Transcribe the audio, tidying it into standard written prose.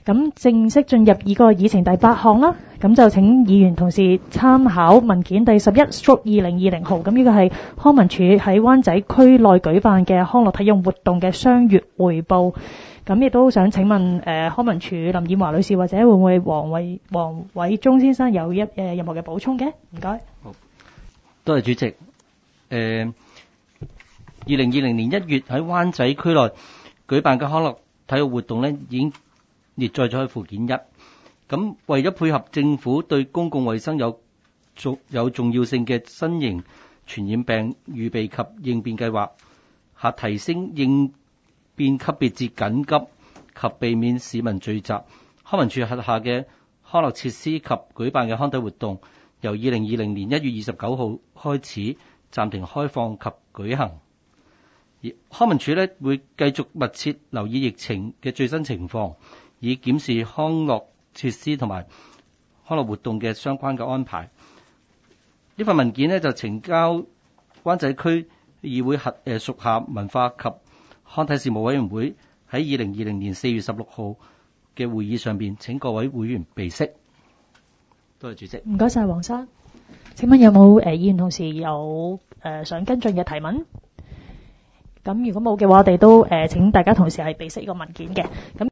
咁正式進入個議程第8項啦，咁就請議員同事參考文件第11/2020號，咁呢個係康文署喺灣仔區內舉辦嘅康樂體育活動嘅雙月匯報。咁亦都想請問康文署林燕華女士或者會唔會黃偉忠先生有任何嘅補充嘅？唔該。 好，多謝主席。2020年1月喺灣仔區內舉辦嘅康樂體育活動呢，已經列載咗喺附件1。咁為咗配合政府對公共衛生有重要性嘅新型傳染病預備及應變計劃，下提升應變級別至緊急及避免市民聚集，康文署轄下嘅康樂設施及舉辦嘅康體活動，由2020年1月29號開始暫停開放及舉行。而康文署會繼續密切留意疫情嘅最新情況，以檢視康樂設施同埋康樂活動嘅相關嘅安排。呢份文件就呈交灣仔區議會屬下文化及康體事務委員會喺2020年4月16號嘅會議上邊，請各位會員備悉。多謝主席。 唔該晒黃生。請問有冇議員同事有想跟進嘅提問？咁如果冇嘅話，我哋都請大家同事係備悉呢個文件嘅。咁